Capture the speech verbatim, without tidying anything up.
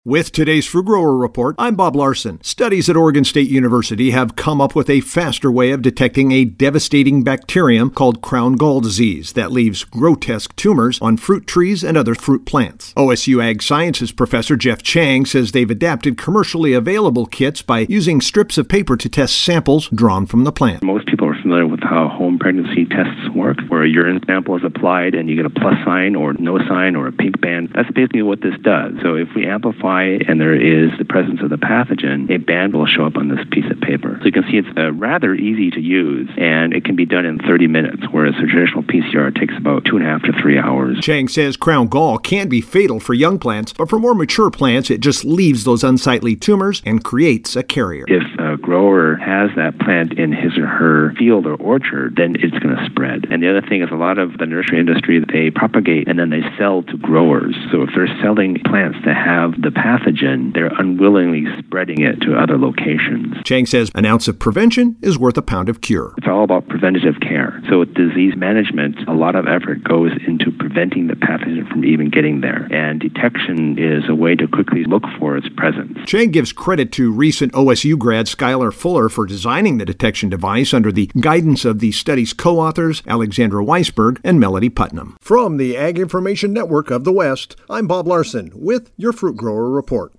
With today's Fruit Grower Report, I'm Bob Larson. Studies at Oregon State University have come up with a faster way of detecting a devastating bacterium called crown gall disease that leaves grotesque tumors on fruit trees and other fruit plants. O S U Ag Sciences professor Jeff Chang says they've adapted commercially available kits by using strips of paper to test samples drawn from the plant. Most people are familiar with how home pregnancy tests work, where a urine sample is applied and you get a plus sign or no sign or a pink band. That's basically what this does. So if we amplify and there is the presence of the pathogen, a band will show up on this piece of paper. So you can see it's uh, rather easy to use, and it can be done in thirty minutes, whereas a traditional P C R takes about two and a half to three hours. Chang says crown gall can be fatal for young plants, but for more mature plants, it just leaves those unsightly tumors and creates a carrier. If a grower has that plant in his or her field or orchard, then it's going to spread. And the other thing is a lot of the nursery industry, they propagate and then they sell to growers. So if they're selling plants that have the pathogen, they're unwillingly spreading it to other locations. Chang says an ounce of prevention is worth a pound of cure. It's all about preventative care. So with disease management, a lot of effort goes into preventing the pathogen from even getting there. And detection is a way to quickly look for its presence. Chang gives credit to recent O S U grad Skylar Fuller for designing the detection device under the guidance of the study's co-authors, Alexandra Weisberg and Melody Putnam. From the Ag Information Network of the West, I'm Bob Larson with your Fruit Grower Report.